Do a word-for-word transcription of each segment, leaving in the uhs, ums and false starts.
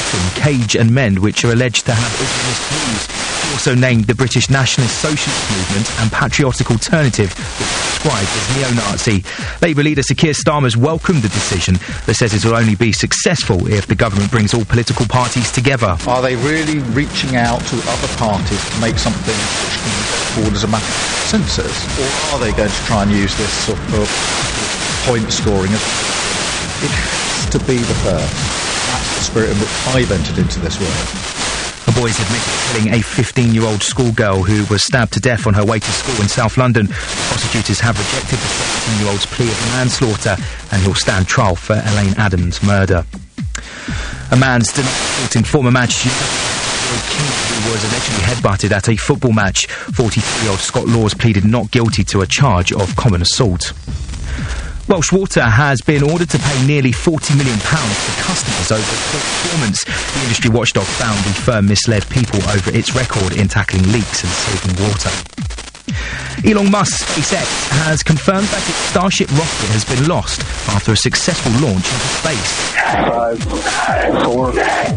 Britain, Cage and Mend, which are alleged to have Islamist views. He also named the British Nationalist Socialist Movement and Patriotic Alternative, which is described as neo-Nazi. Labour leader Sir Keir Starmer's welcomed the decision, but says it will only be successful if the government brings all political parties together. Are they really reaching out to other parties to make something which can be forward as a matter of consensus? Or are they going to try and use this sort of point scoring? It has to be the first. That's the spirit in which I've entered into this work. The boys admitted killing a fifteen-year-old schoolgirl who was stabbed to death on her way to school in South London. Prosecutors have rejected the seventeen-year-old's plea of manslaughter, and he'll stand trial for Elaine Adams' murder. A man's denied assaulting former Manchester United King, who was allegedly headbutted at a football match. forty-three-year-old Scott Laws pleaded not guilty to a charge of common assault. Welsh Water has been ordered to pay nearly forty million pounds to customers over poor performance. The industry watchdog found the firm misled people over its record in tackling leaks and saving water. Elon Musk's SpaceX has confirmed that its Starship rocket has been lost after a successful launch into space. Five, four,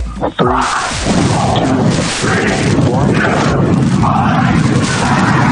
three, two, one.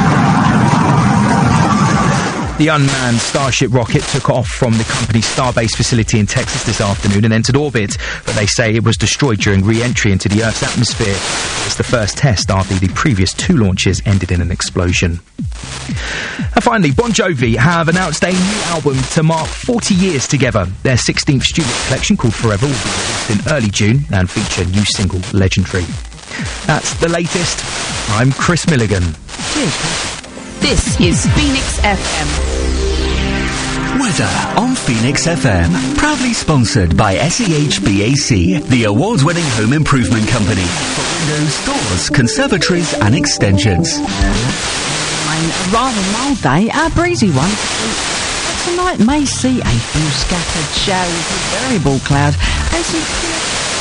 The unmanned Starship rocket took off from the company's Starbase facility in Texas this afternoon and entered orbit, but they say it was destroyed during re-entry into the Earth's atmosphere. It's the first test after the previous two launches ended in an explosion. And finally, Bon Jovi have announced a new album to mark forty years together. Their sixteenth studio collection, called Forever, will be released in early June and feature new single Legendary. That's the latest. I'm Chris Milligan. Cheers. This is Phoenix F M. Weather on Phoenix F M. Proudly sponsored by S E H B A C, the award-winning home improvement company for windows, doors, conservatories and extensions. A rather mild day, a breezy one. Tonight may see a few scattered showers with variable cloud and some clear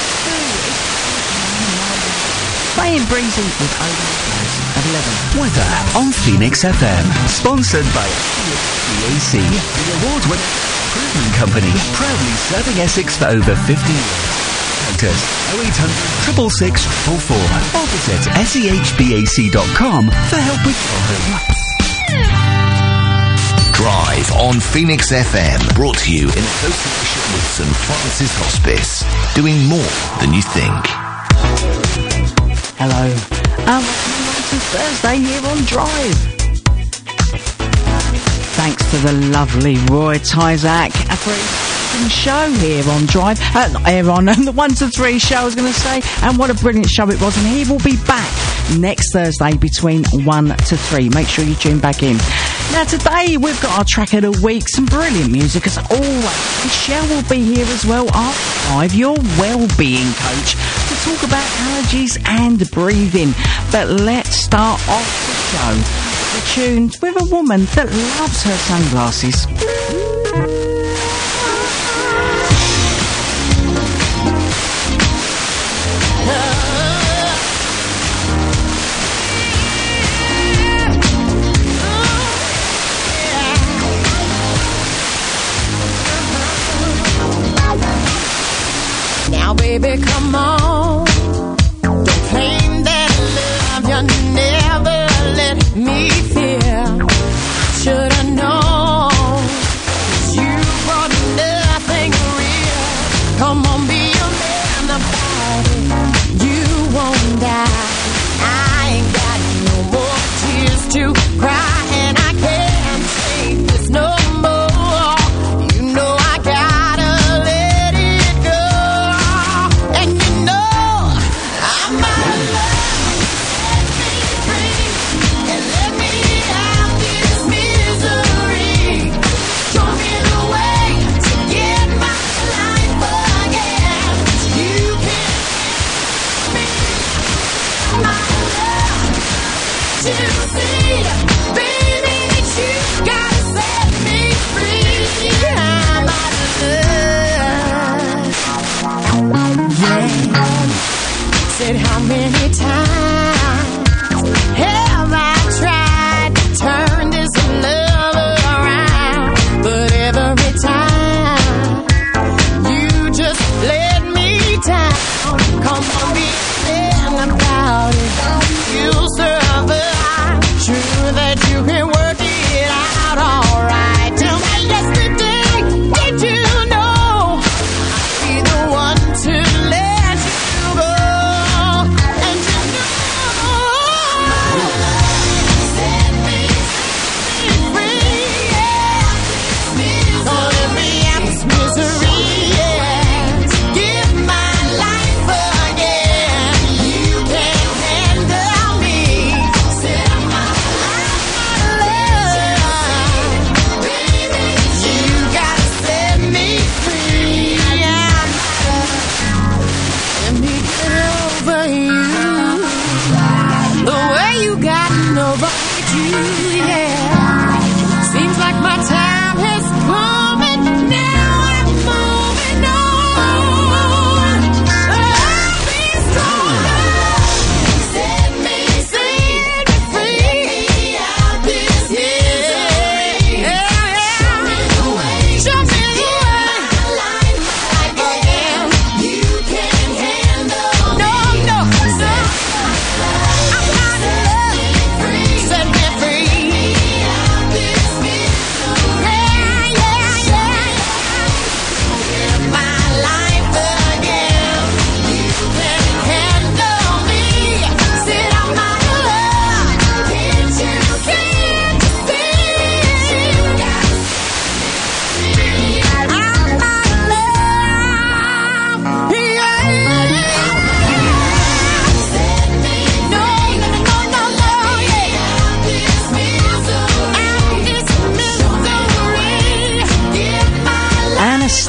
staying breezy with overcast at eleven. Weather on Phoenix F M. Sponsored by S E H B A C, the award-winning improvement company, proudly serving Essex for over fifty years. Contact us oh eight hundred, six six six, four four four or visit S E H B A C dot com for help with your home. Drive on Phoenix F M, brought to you in association with St Francis Hospice, doing more than you think. Hello. Um, it's Thursday here on Drive. Thanks to the lovely Roy Tyzak for his show here on Drive. Uh, not here on, the one to three show, I was going to say. And what a brilliant show it was. And he will be back next Thursday between one to three. Make sure you tune back in. Now, today we've got our track of the week. Some brilliant music as always. Michelle will be here as well, our Drive, your well-being coach, to talk about allergies and breathing. But let's start off the show. The tunes with a woman that loves her sunglasses. Now, baby, come on. Don't claim that love you never let me feel. Should've known, 'cause you brought nothing real. Come on, be a man about it. You won't die. I ain't got no more tears to cry, and I can't take this no more. You know I gotta let it go. And you know I'm out of love. Set me free and let me out this misery. Show me the way to get my life again. You can't get me. I'm out of love to see, baby, that you gotta set me free. I'm out of love. Yeah. Said how many times have I tried to turn this love around? But every time you just let me down.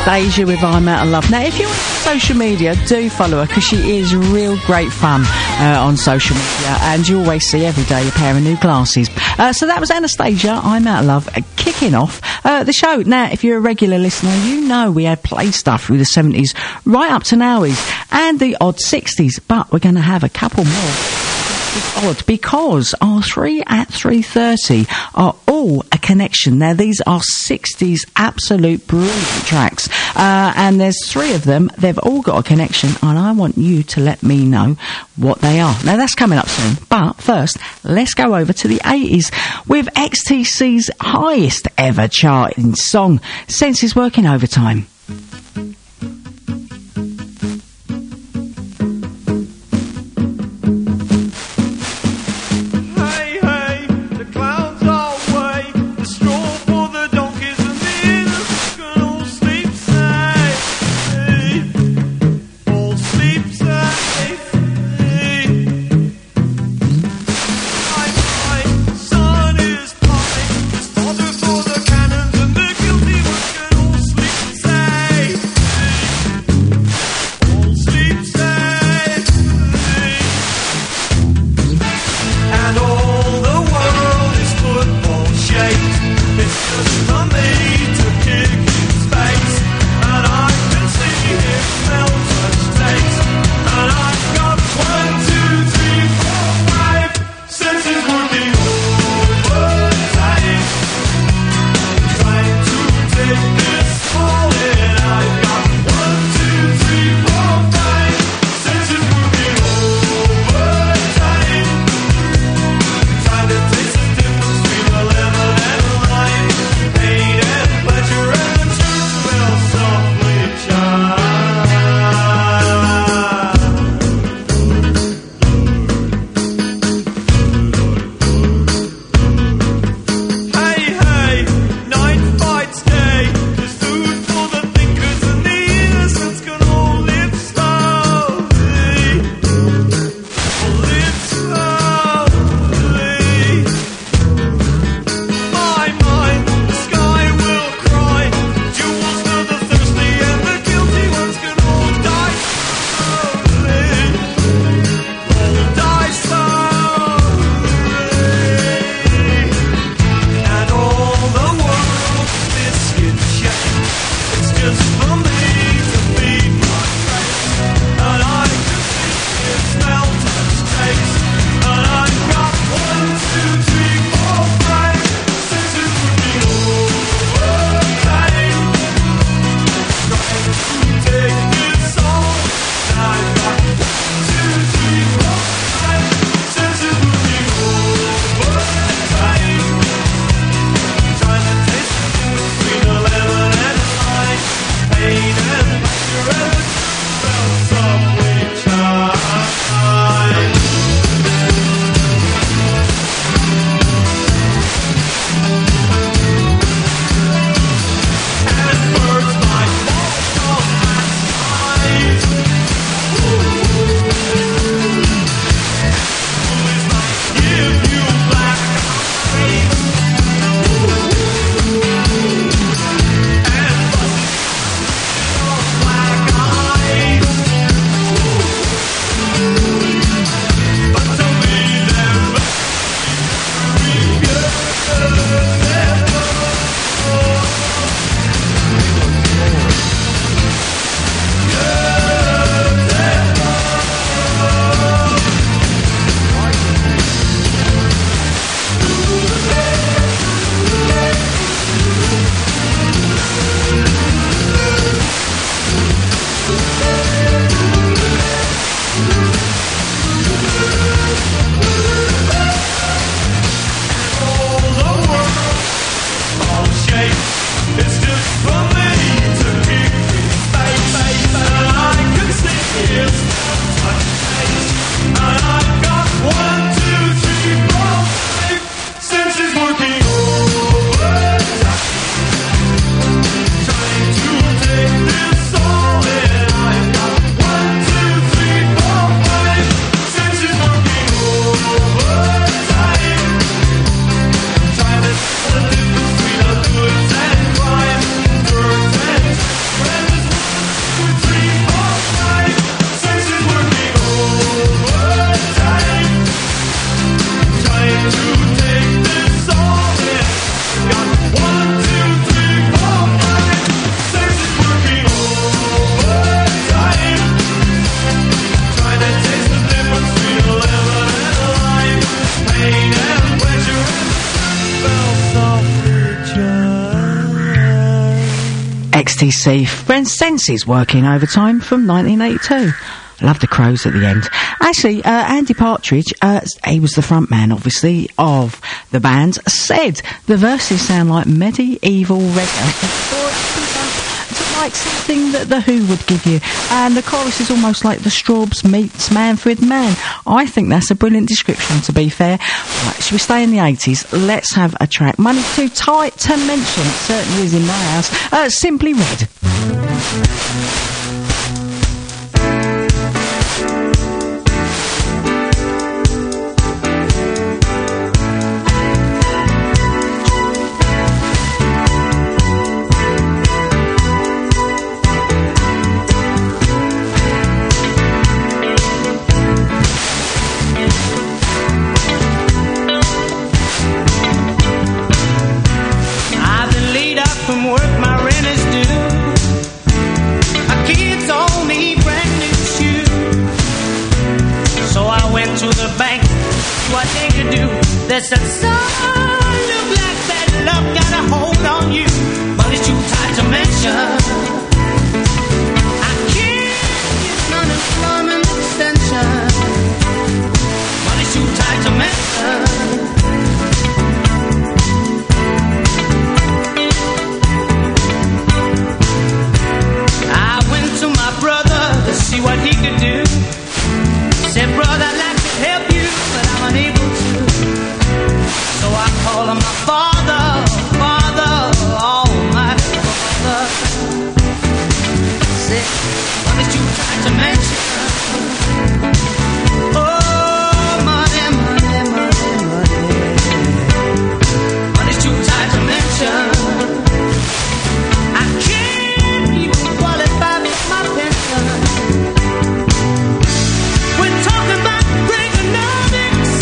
Anastasia with I'm Out of Love. Now, if you're on social media, do follow her, because she is real great fun uh, on social media, and you always see every day a pair of new glasses. Uh, so that was Anastasia, I'm Out of Love, uh, kicking off uh, the show. Now, if you're a regular listener, you know we had play stuff through the seventies right up to nowies and the odd sixties, but we're going to have a couple more. It's odd because our three at three thirty are all a connection. Now, these are sixties absolute brilliant tracks, uh, and there's three of them. They've all got a connection, and I want you to let me know what they are. Now, that's coming up soon, but first, let's go over to the eighties with X T C's highest ever charting song, Senses Working Overtime. For the cannons and the guilty ones can all sleep inside. T C. Brent Senses working overtime from nineteen eighty-two. Love the crows at the end. Actually, uh, Andy Partridge, uh, he was the front man, obviously, of the band, said the verses sound like medieval reggae. Like something that The Who would give you. And the chorus is almost like the Strawbs meets Manfred Mann. I think that's a brilliant description, to be fair. Right, should we stay in the eighties? Let's have a track. Money Too Tight to Mention. It certainly is in my house. Uh, Simply Red. There's some sun, look like that love got a hold on you, but it's too tight to mention. I can't get unemployment extension, but it's too tight to mention. I went to my brother to see what he could do. Said, brother, I'd like to help you, but I'm unable to. So I call him my father, father, almighty father. Say, what did you try to mention? Oh, money, money, money, money. What did you try to mention? I can't even qualify for my pension. We're talking about Reaganomics.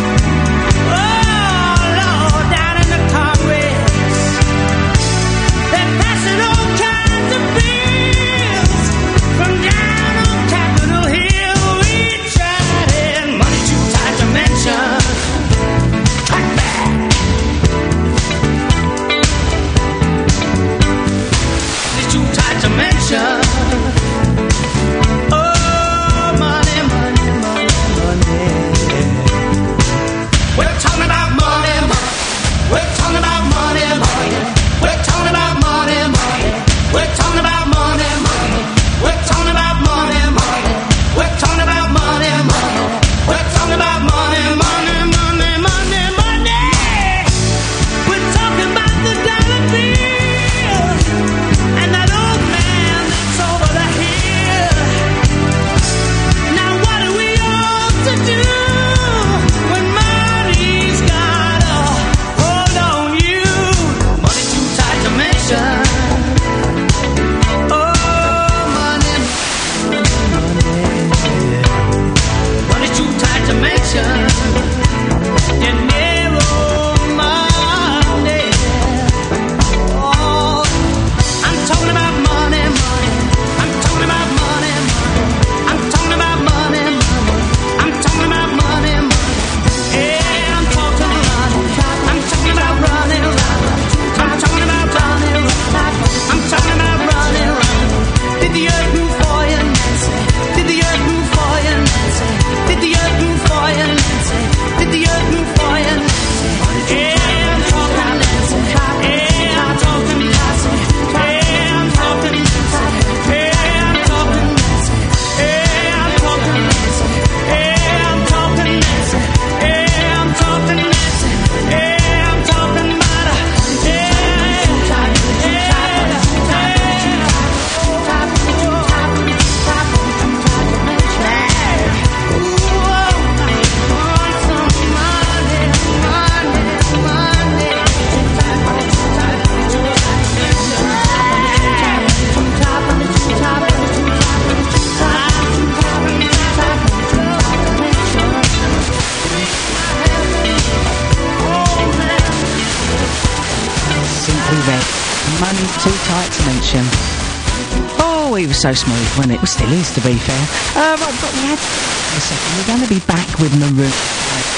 So smooth when it still is, to be fair. Uh, right, but we had a second. We're going to be back with Maroon. It's the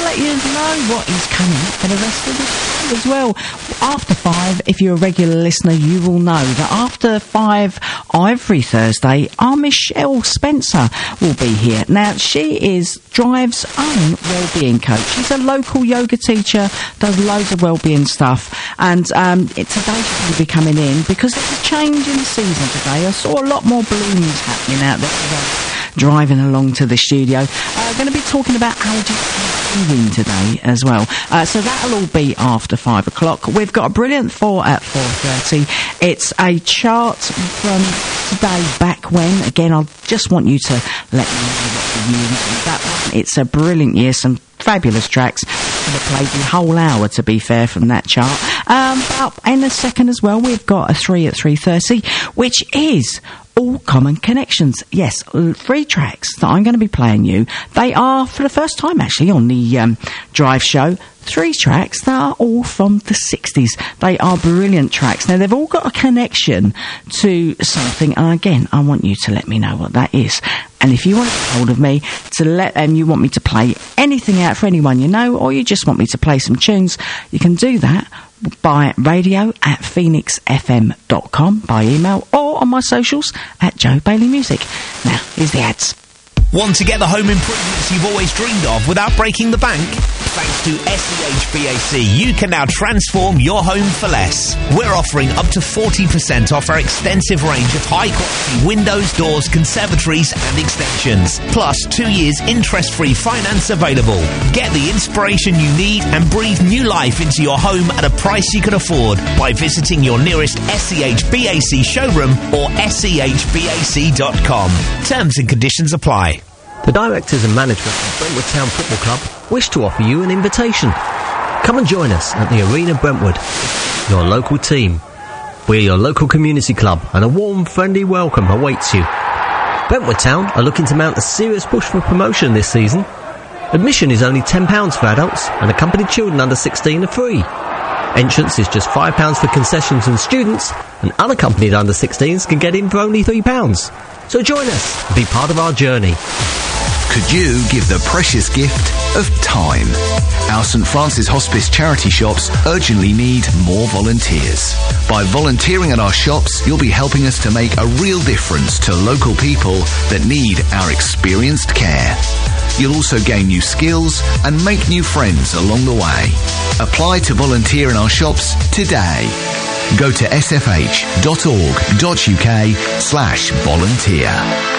let you know what is coming up for the rest of the show as well. After five, if you're a regular listener, you will know that after five every Thursday, our Michelle Spencer will be here. Now, she is Drive's own wellbeing coach. She's a local yoga teacher, does loads of wellbeing stuff, and um, it, today she's going to be coming in because there's a change in the season today. I saw a lot more balloons happening out there today. Driving along to the studio. Uh, going to be talking about allergy breathing today as well. Uh, so that'll all be after five o'clock. We've got a brilliant four at four thirty. It's a chart from today back when. Again, I just want you to let me know what the year is. That one, it's a brilliant year. Some fabulous tracks. I'm going to play the whole hour, to be fair, from that chart. Um, but in a second as well, we've got a three at three thirty, which is All Common Connections. Yes, three tracks that I'm going to be playing you. They are, for the first time actually, on the um, Drive show, three tracks that are all from the sixties. They are brilliant tracks. Now, they've all got a connection to something, and again, I want you to let me know what that is. And if you want to get hold of me to let them, you want me to play anything out for anyone you know, or you just want me to play some tunes, you can do that by radio at phoenix f m dot com, by email, or on my socials at Joe Bailey Music. Now, here's the ads. Want to get the home improvements you've always dreamed of without breaking the bank? Thanks to S E H B A C, you can now transform your home for less. We're offering up to forty percent off our extensive range of high-quality windows, doors, conservatories and extensions. Plus, two years interest-free finance available. Get the inspiration you need and breathe new life into your home at a price you can afford by visiting your nearest S E H B A C showroom or S E H B A C dot com. Terms and conditions apply. The directors and management of Brentwood Town Football Club wish to offer you an invitation. Come and join us at the Arena Brentwood, your local team. We're your local community club and a warm, friendly welcome awaits you. Brentwood Town are looking to mount a serious push for promotion this season. Admission is only ten pounds for adults and accompanied children under sixteen are free. Entrance is just five pounds for concessions and students, and unaccompanied under sixteens can get in for only three pounds. So join us and be part of our journey. Could you give the precious gift of time? Our St Francis Hospice charity shops urgently need more volunteers. By volunteering at our shops, you'll be helping us to make a real difference to local people that need our experienced care. You'll also gain new skills and make new friends along the way. Apply to volunteer in our shops today. Go to s f h dot org dot u k slash volunteer.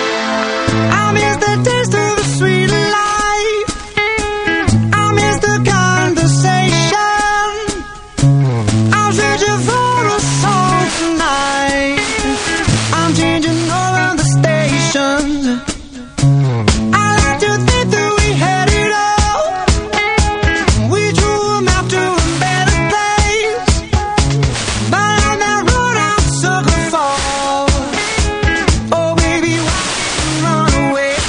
I miss the taste of the sweet life. I miss the conversation. I'm searching for a song tonight. I'm changing over the stations. I like to think that we had it all. We drew a map to a better place. But on that road I'm sucker for. Oh baby, why don't you run away?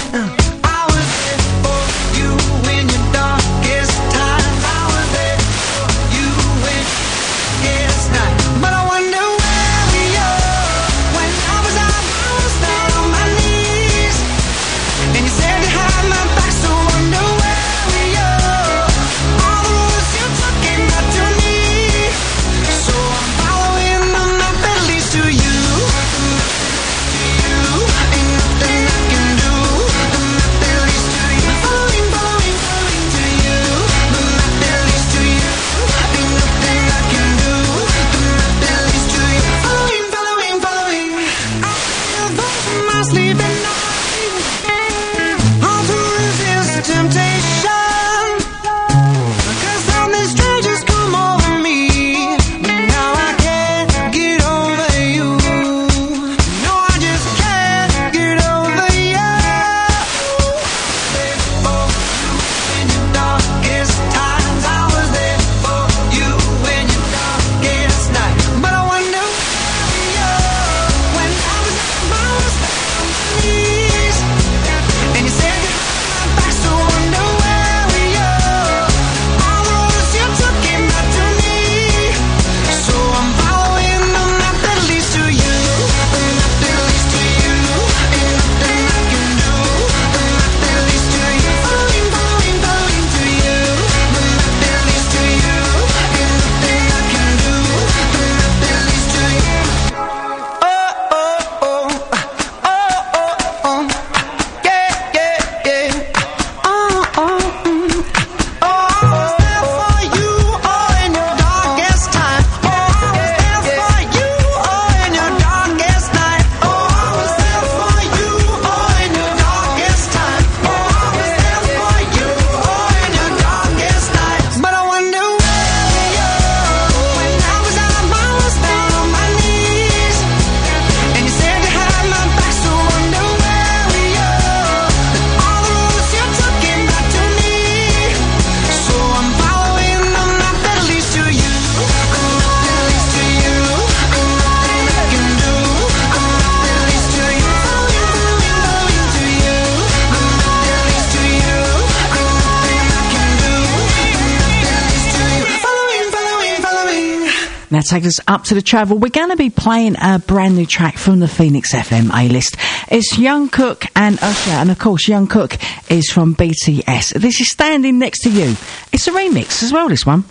Now take us up to the travel. We're going to be playing a brand new track from the Phoenix F M A-list. It's Young Cook and Usher, and of course Young Cook is from B T S. This is Standing Next to You. It's a remix as well, this one.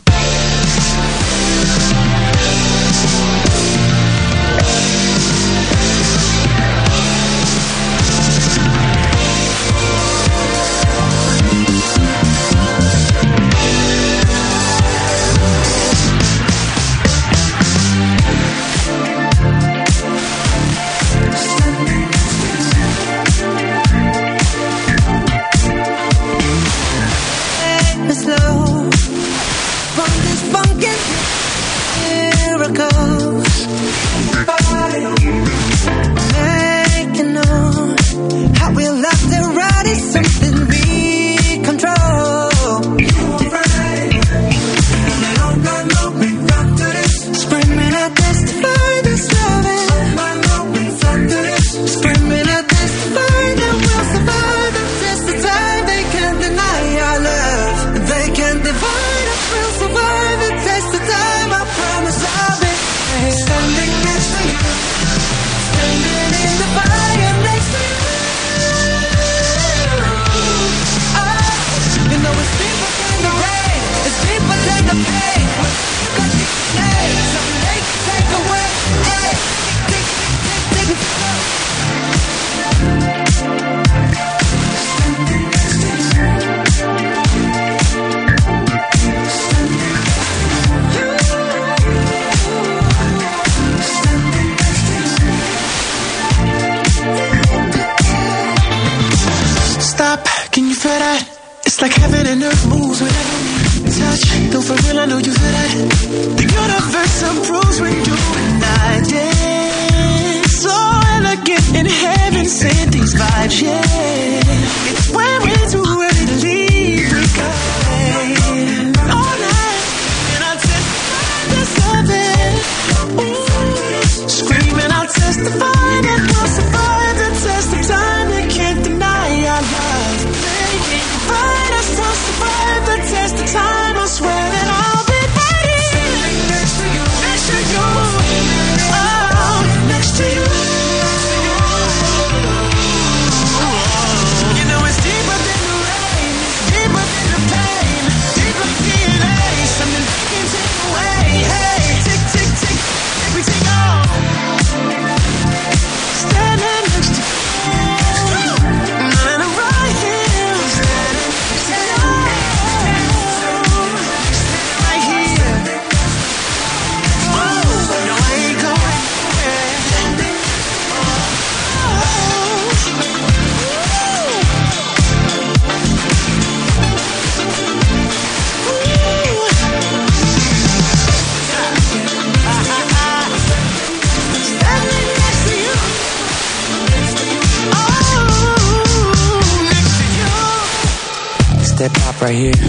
That pop right here.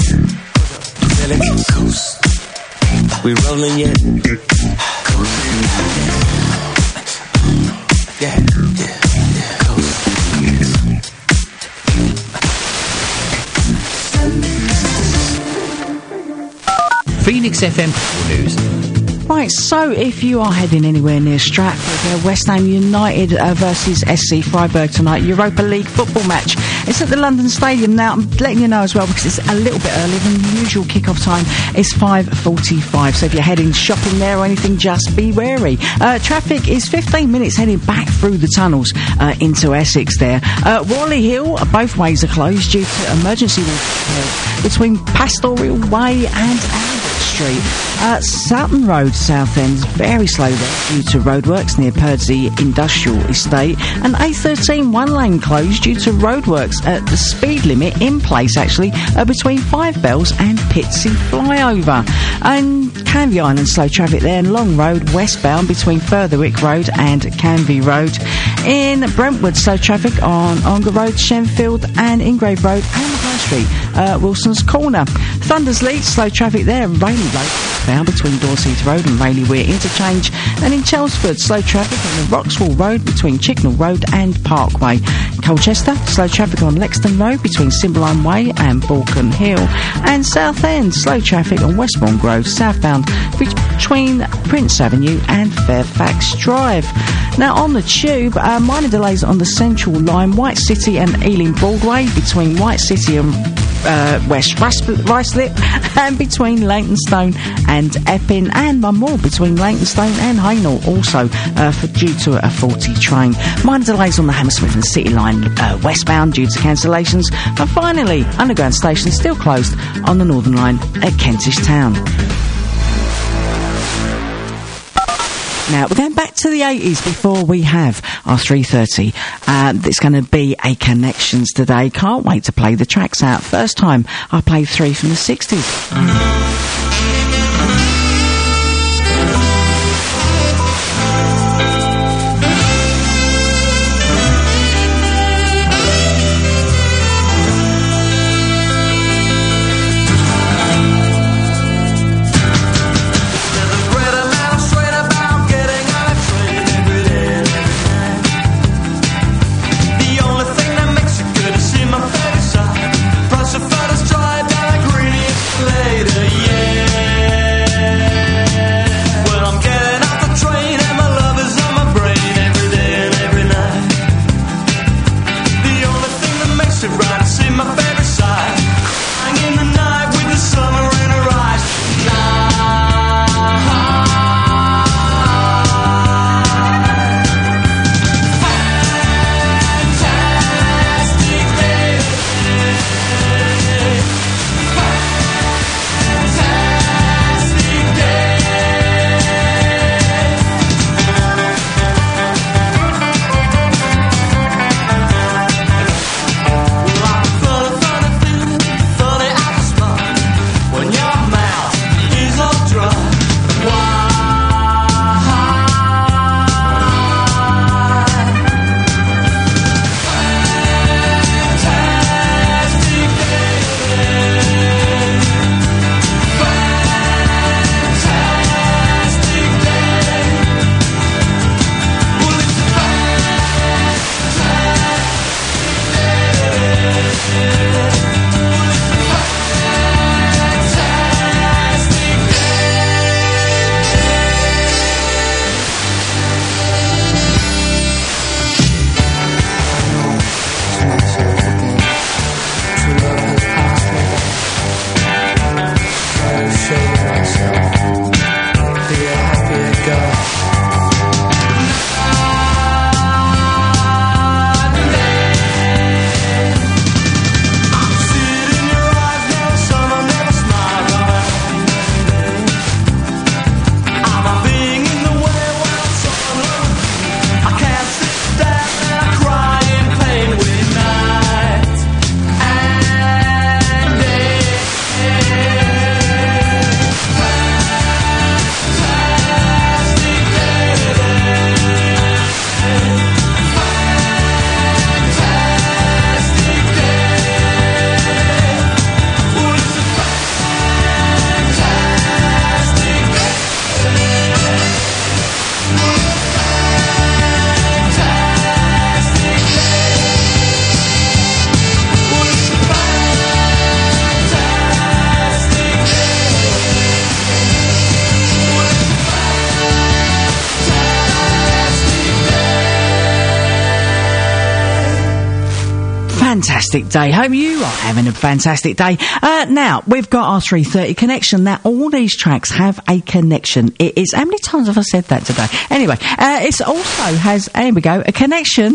Feeling coast. We rolling yet? Coast. Yeah, yeah, yeah. Coast. Phoenix F M News. Right, so if you are heading anywhere near Stratford, uh, West Ham United uh, versus S C Freiburg tonight, Europa League football match. It's at the London Stadium now. I'm letting you know as well because it's a little bit earlier than the usual kick-off time. It's five forty-five, so if you're heading shopping there or anything, just be wary. Uh, traffic is fifteen minutes heading back through the tunnels uh, into Essex there. Uh, Wally Hill, both ways are closed due to emergency work between Pastoral Way and Albert Street. Uh, Sutton Road, Southend, very slow there due to roadworks near Purdsey Industrial Estate. And A thirteen one lane closed due to roadworks at the speed limit in place, actually, uh, between Five Bells and Pitsea Flyover. And Canvey Island, slow traffic there. And Long Road, westbound between Furtherwick Road and Canvey Road. In Brentwood, slow traffic on Ongar Road, Shenfield and Ingrave Road and High Street, uh, Wilson's Corner. Thundersleet, slow traffic there. Rayleigh Road, bound between Dorset Road and Rayleigh Weir Interchange. And in Chelmsford, slow traffic on the Roxwell Road between Chicknell Road and Parkway. Colchester, slow traffic on Lexington Road between Cymbeline Way and Balkan Hill. And Southend, slow traffic on Westbourne Grove, southbound between Prince Avenue and Fairfax Drive. Now on the tube, uh, minor delays on the Central Line, White City and Ealing Broadway between White City and uh, West Ruislip, and between Leytonstone and Epping, and one more between Leytonstone and Hainault, also uh, for, due to a faulty train. Minor delays on the Hammersmith and City Line uh, westbound due to cancellations. And finally, underground stations still closed on the Northern Line at Kentish Town. Now, we're going back to the eighties before we have our three thirty. Uh, it's going to be a Connections today. Can't wait to play the tracks out. First time I played three from the sixties. Fantastic day. Hope you are having a fantastic day. Uh, now, we've got our three thirty connection. Now, all these tracks have a connection. It is, how many times have I said that today? Anyway, uh, it also has, here we go, a connection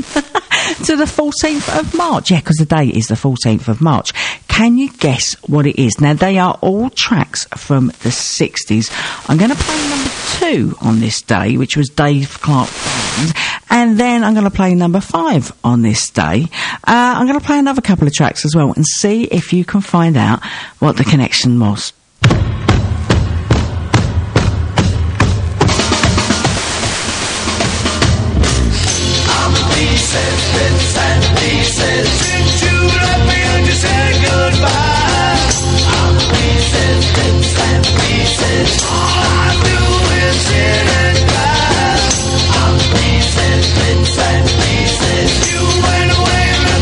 to the fourteenth of March. Yeah, because the date is the fourteenth of March. Can you guess what it is? Now, they are all tracks from the sixties. I'm going to play number two on this day, which was Dave Clark Band. And then I'm going to play number five on this day. Uh, I'm going to play another couple of tracks as well and see if you can find out what the connection was. I'm pieces, bits and pieces. Since you left me and you said goodbye. I'm pieces, bits and pieces. All I do is sit and cry. I'm pieces, bits and pieces. You went away.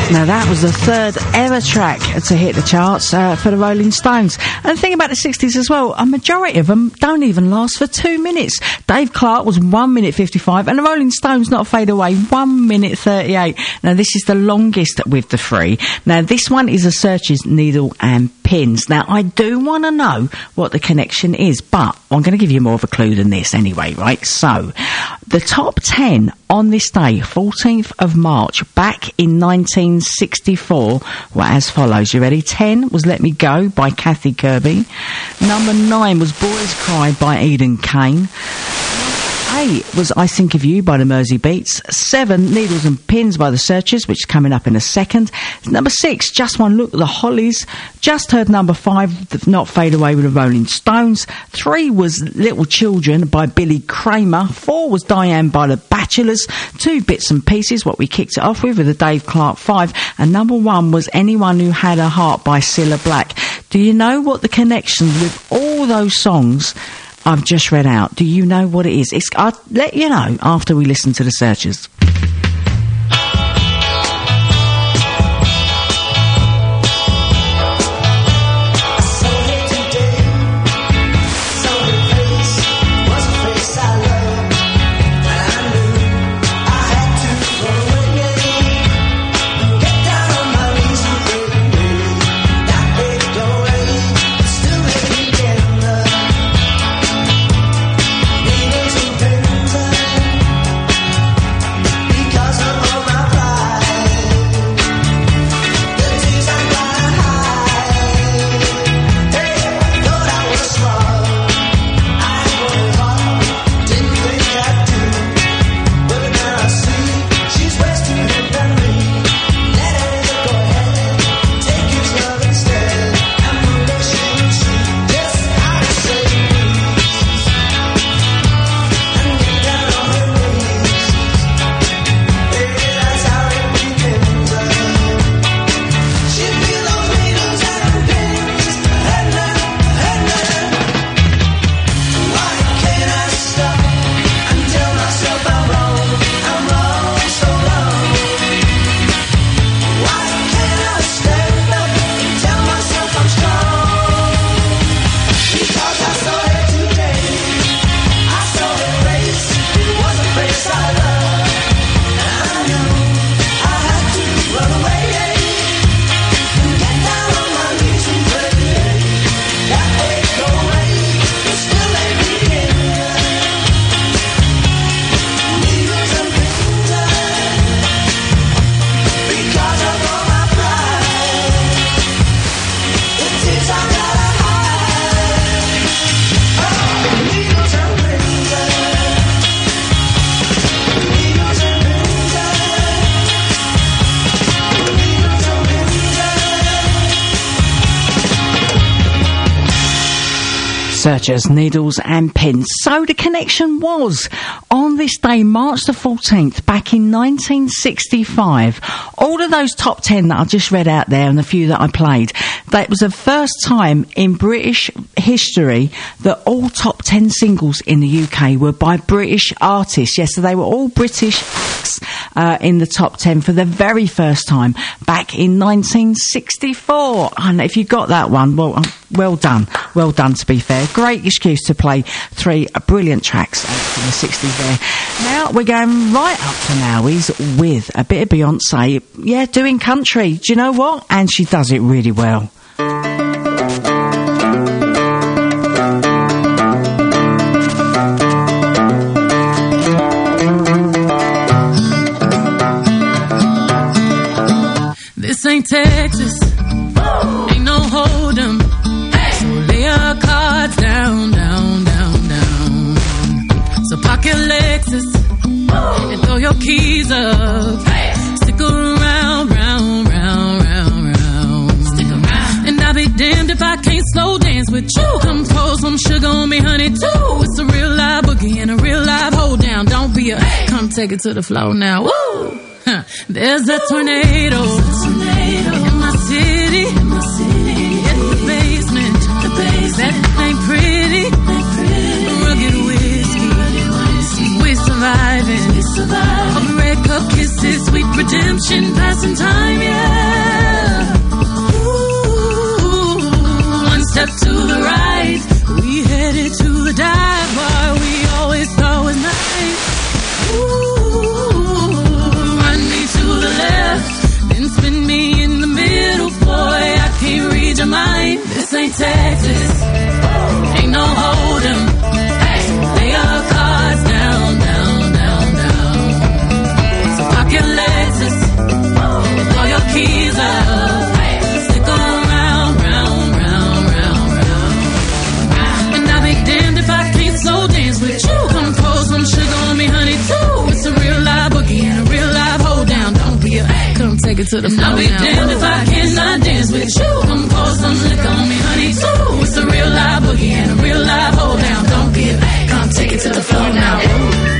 Now that was the third ever track to hit the charts uh, for the Rolling Stones. And the thing about the sixties as well, a majority of them don't even last for two minutes. Dave Clark was one minute fifty-five, and the Rolling Stones, Not Fade Away, one minute thirty-eight. Now this is the longest with the three. Now this one is a Searchers, Needle and Pins. Now I do want to know what the connection is, but I'm going to give you more of a clue than this anyway, right? So, the top ten on this day, fourteenth of March, back in nineteen sixty-four, were as follows. You ready? ten was Let Me Go by Kathy Kirby. Number nine was Boys Cry by Eden Kane. Eight was I Think of You by the Mersey Beats. Seven, Needles and Pins by the Searchers, which is coming up in a second. Number six, Just One Look, the Hollies. Just heard number five, Not Fade Away with the Rolling Stones. Three was Little Children by Billy Kramer. Four was Diane by the Bachelors. Two, Bits and Pieces, what we kicked it off with, with the Dave Clark Five. And number one was Anyone Who Had a Heart by Cilla Black. Do you know what the connection with all those songs I've just read out? Do you know what it is? It's, I'll let you know after we listen to the Searchers. Searchers, Needles and Pins. So the connection was on this day, March the fourteenth, back in nineteen sixty-five. All of those top ten that I just read out there and the few that I played, that was the first time in British history that all top ten singles in the U K were by British artists. Yes, so they were all British acts uh, in the top ten for the very first time back in nineteen sixty-four. And if you got that one, well, well done. Well done, to be fair. Great excuse to play three brilliant tracks from the sixties there. Now we're going right up to Nowies with a bit of Beyonce. Yeah, doing country. Do you know what? And she does it really well. This ain't Texas, ain't no hold'em. So lay your cards down, down, down, down. So pocket Lexus and throw your keys up. Stick around, round, round, round, round. Stick around. And I'll be damned if I can't slow dance with you. Come pour some sugar on me, honey, too. It's a real live boogie and a real live hold down. Don't be a come take it to the floor now. Woo! Huh. There's a tornado, tornado in my city, in my city. In the basement, the basement. That ain't pretty, ain't pretty. Rugged whiskey, rugged whiskey. We surviving, we surviving. Red cup kisses, sweet redemption, passing time, yeah. step to the right. We headed to the dive bar we always thought was nice. Ooh, run me to the left, then spin me in the middle. Boy, I can't read your mind. This ain't Texas, ain't no hold'em. Hey, lay your cards down, down, down, down. So park your Lexus, throw your keys up, stick around, round, round, round, round. And I'll be damned if I can't slow dance with you. Come pour some sugar on me, honey, too. It's a real live boogie and a real live hold down. Don't be a come take it to the floor. I'll be damned if I cannot dance with you. Come pour some liquor on me, honey, too. It's a real live boogie and a real live hold down. Don't be a come take it to the floor now. Ooh.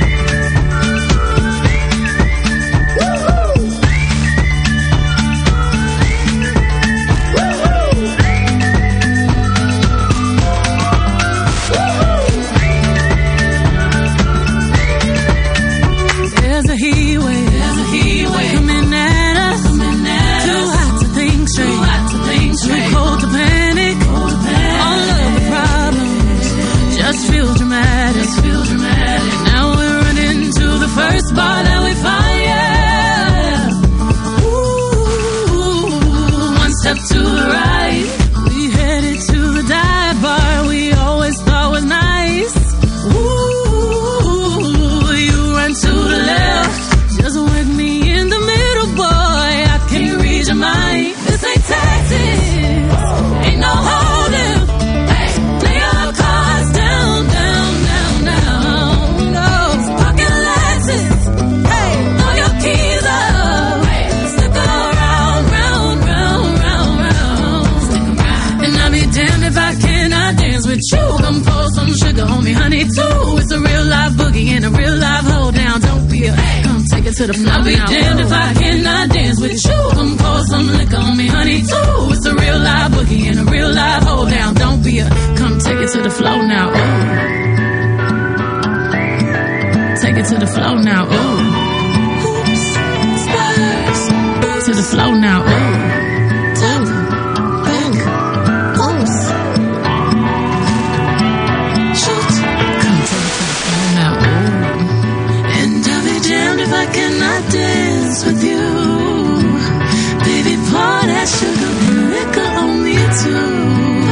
Feel dramatic, feel dramatic. Now we're running to the first bar that we find, yeah. Ooh, one step to the right. We headed to the dive bar we always thought was nice. Ooh, you run to the left, just with me in the middle, boy. I can't read your mind. This ain't Texas, ain't no hold'em. With you, come pour some sugar on me, honey, too. It's a real live boogie and a real live hold down. Don't be a come take it to the floor. I'll be damned if I cannot dance with you. Come pour some liquor on me, honey, too. It's a real live boogie and a real live hold down. Don't be a come take it to the floor now. Ooh. Take it to the floor now. Ooh. Hoops, spurs, to the floor now. Ooh. Dance with you, baby, pour that sugar and liquor on me too.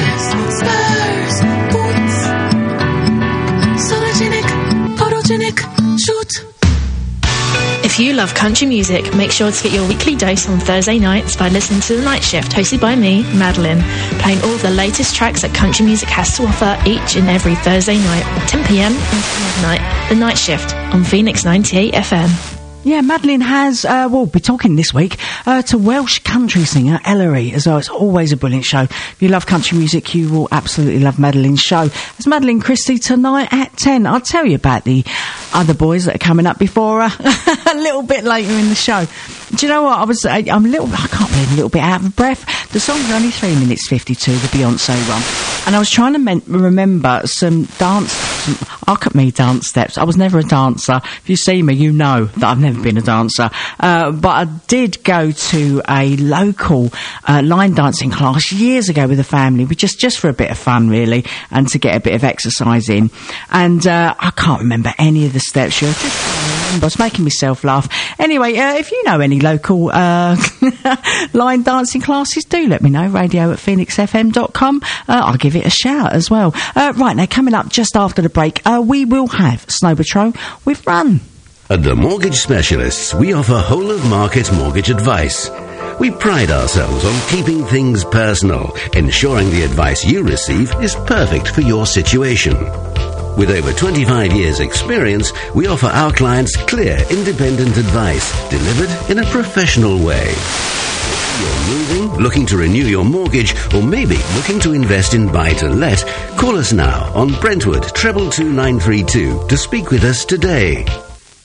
Spurs, boots, photogenic, photogenic, shoot. If you love country music, make sure to get your weekly dose on Thursday nights by listening to The Night Shift, hosted by me, Madeline, playing all of the latest tracks that country music has to offer each and every Thursday night, ten p.m. until midnight. The Night Shift on Phoenix ninety-eight F M. Yeah, Madeline has, uh, we'll be talking this week uh, to Welsh country singer Ellery as well. It's always a brilliant show. If you love country music, you will absolutely love Madeline's show. It's Madeline Christie tonight at ten. I'll tell you about the other boys that are coming up before uh, a little bit later in the show. Do you know what? I was, I, I'm a little, I can't believe a little bit out of breath. The song's only three minutes fifty-two, the Beyonce one. And I was trying to men- remember some dance, some, look at me, dance steps. I was never a dancer. If you see me, you know that I've never been a dancer. Uh, but I did go to a local uh, line dancing class years ago with a family, but just, just for a bit of fun, really, and to get a bit of exercise in. And uh, I can't remember any of the steps. You're just I was making myself laugh. Anyway, uh, if you know any local uh, line dancing classes, do let me know. Radio at phoenix f m dot com. Uh, I'll give it a shout as well. Uh, right, now, coming up just after the break, uh, we will have Snow Patrol with Run. At the Mortgage Specialists, we offer whole-of-market mortgage advice. We pride ourselves on keeping things personal, ensuring the advice you receive is perfect for your situation. With over twenty-five years' experience, we offer our clients clear, independent advice delivered in a professional way. You're moving, looking to renew your mortgage, or maybe looking to invest in buy-to-let, call us now on Brentwood treble two nine three two to speak with us today.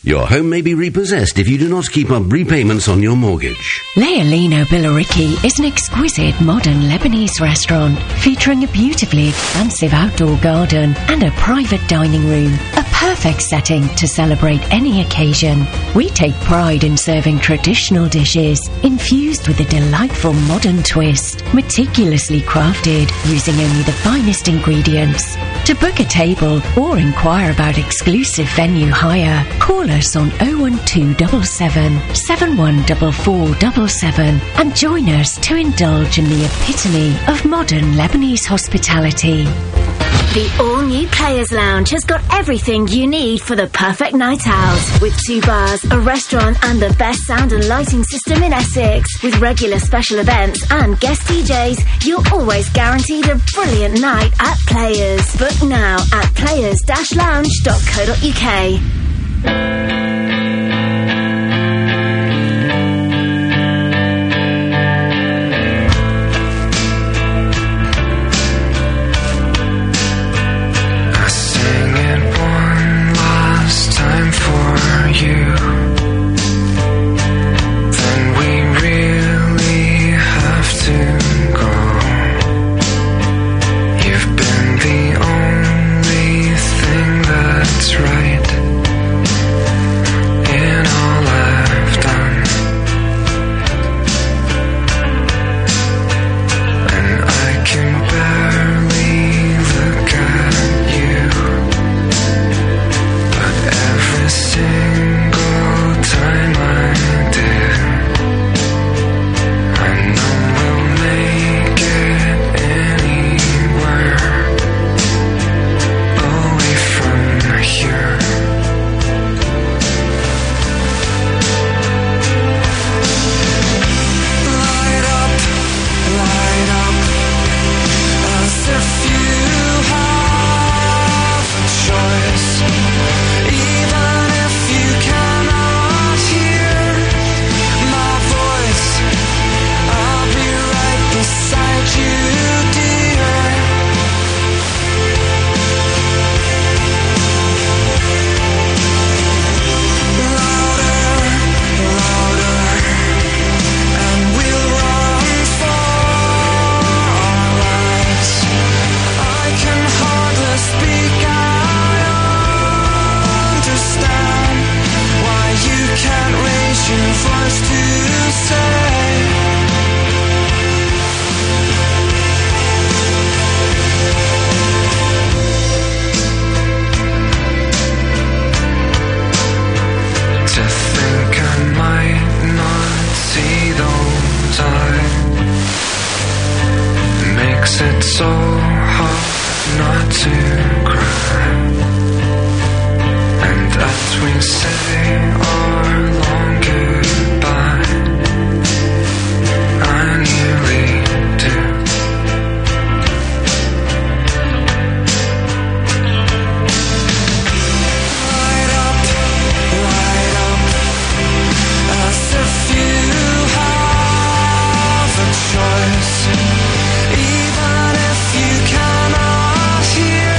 Your home may be repossessed if you do not keep up repayments on your mortgage. Leolino Billericay is an exquisite modern Lebanese restaurant featuring a beautifully expansive outdoor garden and a private dining room. A perfect setting to celebrate any occasion. We take pride in serving traditional dishes infused with a delightful modern twist, meticulously crafted using only the finest ingredients. To book a table or inquire about exclusive venue hire, call us on oh one two seven seven, seven one four four seven seven and join us to indulge in the epitome of modern Lebanese hospitality. The all-new Players Lounge has got everything you need for the perfect night out. With two bars, a restaurant and the best sound and lighting system in Essex. With regular special events and guest D Js, you're always guaranteed a brilliant night at Players. Book now at players dash lounge dot co dot uk.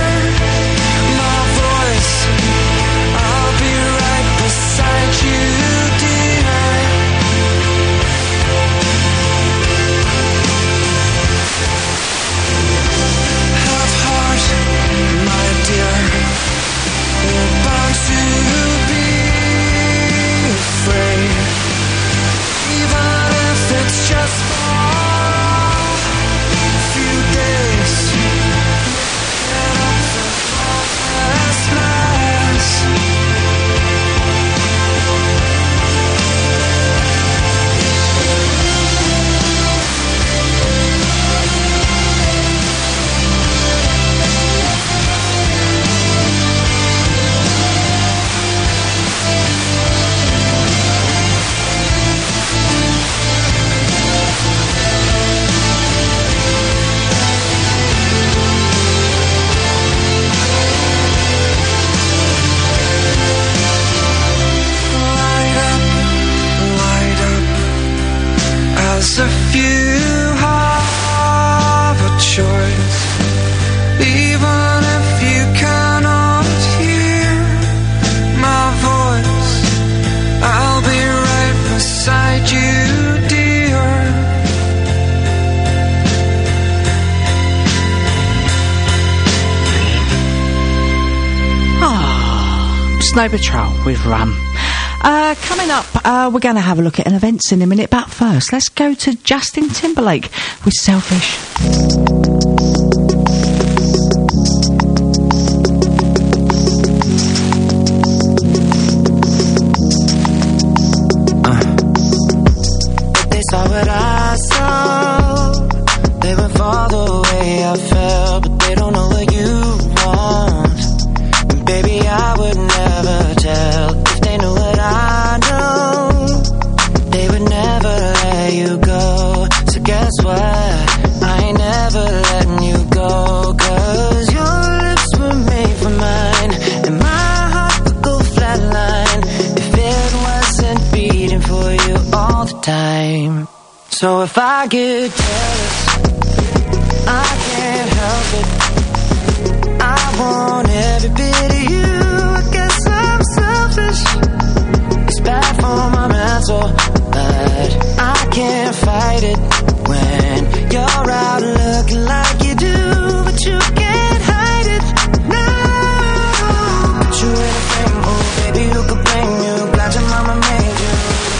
You Snow Patrol with Rum. Uh, coming up, uh, we're going to have a look at an events in a minute, but first, let's go to Justin Timberlake with Selfish. So if I get jealous, I can't help it. I want every bit of you. I guess I'm selfish. It's bad for my mental, but I can't fight it when you're out looking like you do, but you can't hide it. No, put you in a frame, oh baby, who could blame you? Glad your mama made you,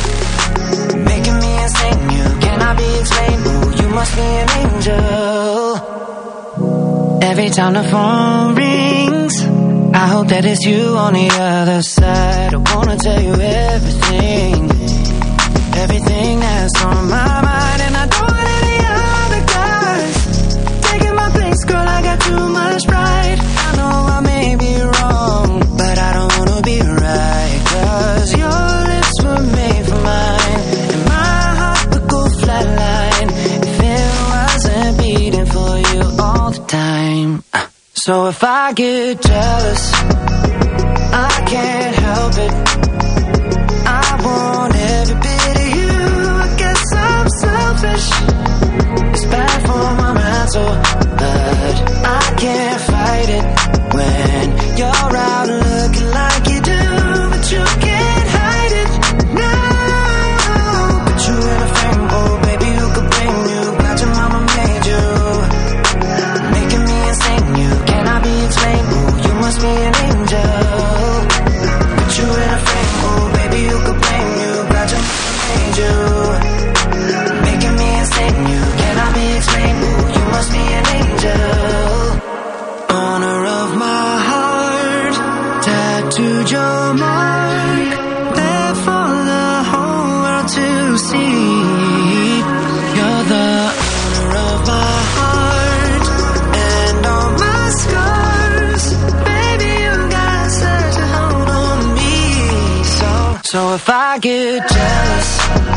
making me insane. You cannot be explained. Ooh, you must be an angel. Every time the phone rings, I hope that it's you on the other side. I wanna tell you everything, everything that's on my mind, and I don't want any other guys taking my place, girl. I got too much pride. I know I may be wrong, but I don't wanna be right, 'cause your lips were made for mine, and my heart would go flatline if it wasn't beating for you all the time. So if I get jealous, I can't help it. I want every bit of you. I guess I'm selfish. It's bad for my mental, but I can't fight it when you're out looking like you do, but you can't hide it. No, put you in a frame, oh baby, who could blame you? Glad your mama made you, making me insane. You cannot be explained. Ooh, you must be an angel. Put you in a frame, oh baby, who could blame you? Glad your mama made you, making me insane. You cannot be explained. Ooh, you must be an angel. Honor of my heart, tattooed your mark, there for the whole world to see. You're the honor of my heart, and all my scars. Baby, you got such a hold on me. So, so if I get jealous,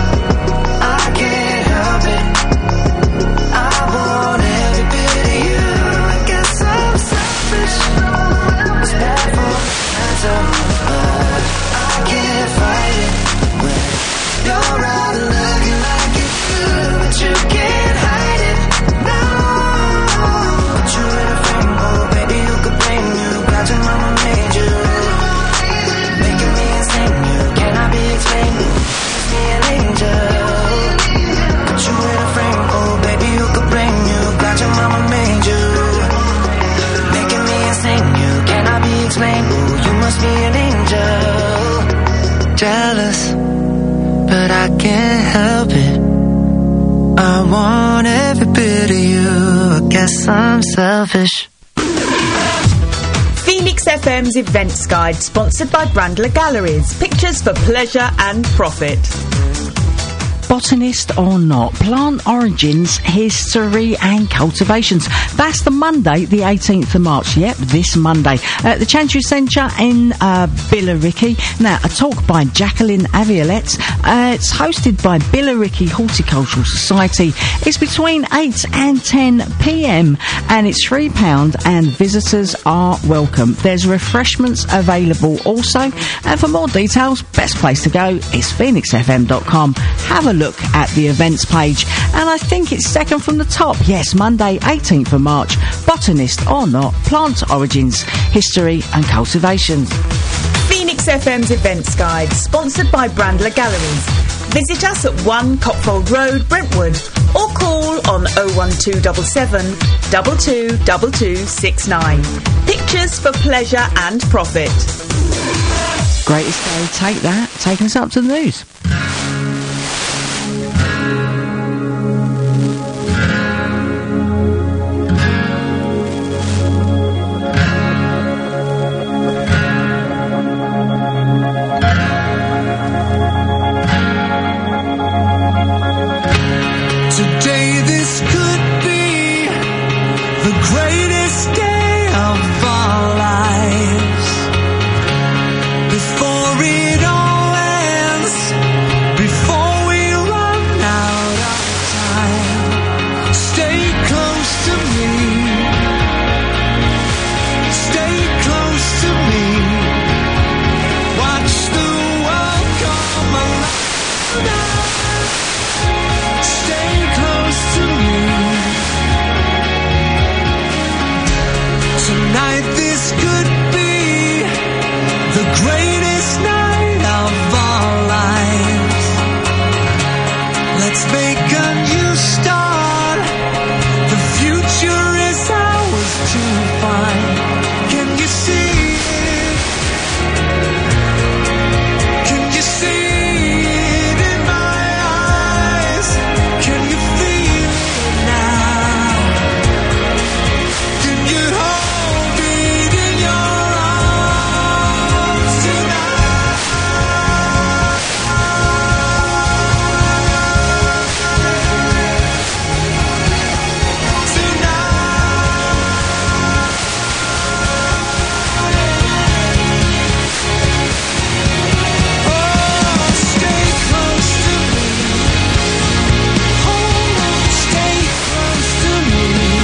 I can't help it. I want every bit of you. I guess I'm selfish. It's bad for mental, but I can't fight it when you're out looking like you do, but you can't hide it. No, put you in a frame, oh baby, who could blame you? Glad your mama made you, making me insane. You cannot be explained. Be an angel. Put you in a frame, oh baby, who could blame you? Glad your mama made you, making me insane. You cannot be explained. Ooh, you must be an angel. Jealous, but I can't help it. I want every bit of you. I guess I'm selfish. Phoenix F M's Events Guide, sponsored by Brandler Galleries. Pictures for pleasure and profit. Botanist or not, plant origins, history and cultivations. That's the Monday, the eighteenth of March. Yep, this Monday at the Chantry Centre in uh, Billericay. Now, a talk by Jacqueline Aviolette. Uh, it's hosted by Billericay Horticultural Society. It's between eight and ten p m and it's three pounds and visitors are welcome. There's refreshments available also. And for more details, best place to go is phoenix f m dot com. Have a look at the events page, and I think it's second from the top. Yes, Monday eighteenth of March, botanist or not, plant origins, history and cultivations. Phoenix F M's Events Guide, sponsored by Brandler Galleries. Visit us at one Copfold Road, Brentwood, or call on oh one two seven seven, two two two two six nine. Pictures for pleasure and profit. Greatest Day, Take That, taking us up to the news. Today this could be the greatest day of our lives. Before it all ends, before we run out of time, stay close to me. Stay close to me. Watch the world come alive now. Stay close to me. Tonight this could be the greatest night of our lives. Let's make a new start. The future is ours to find. Can you see it? Can you see it in my eyes? Can you feel it now? Can you hold it in your arms tonight? Oh, stay close to me. Hold on, stay close to me.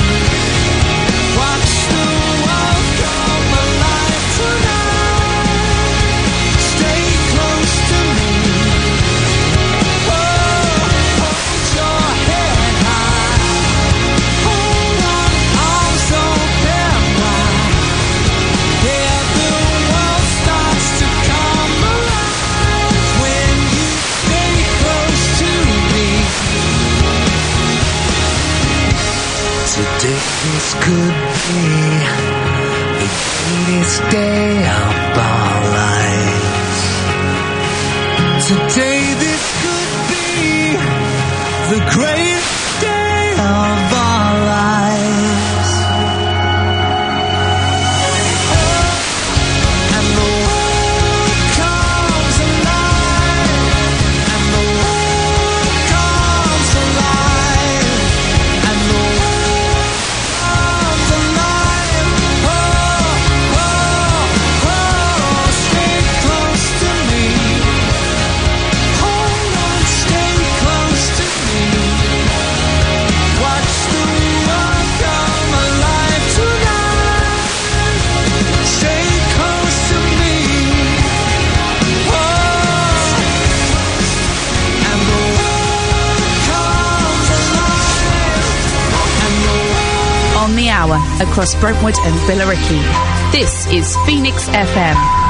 Watch the world come alive tonight. Stay close to me. Oh, hold your head high. Hold on, arms open wide. Yeah, the world starts to come alive when you stay close to me. Today this could be the greatest day of our lives. Today this could be the greatest day of our lives. And the world comes alive. And the world comes alive. And the world comes alive. Oh, oh, oh, stay close to me. Hold on, stay close to me. Watch the world come alive tonight. Stay close to me. Oh, and the world comes alive. And the world On the hour, across Brentwood and Billericay. This is Phoenix F M.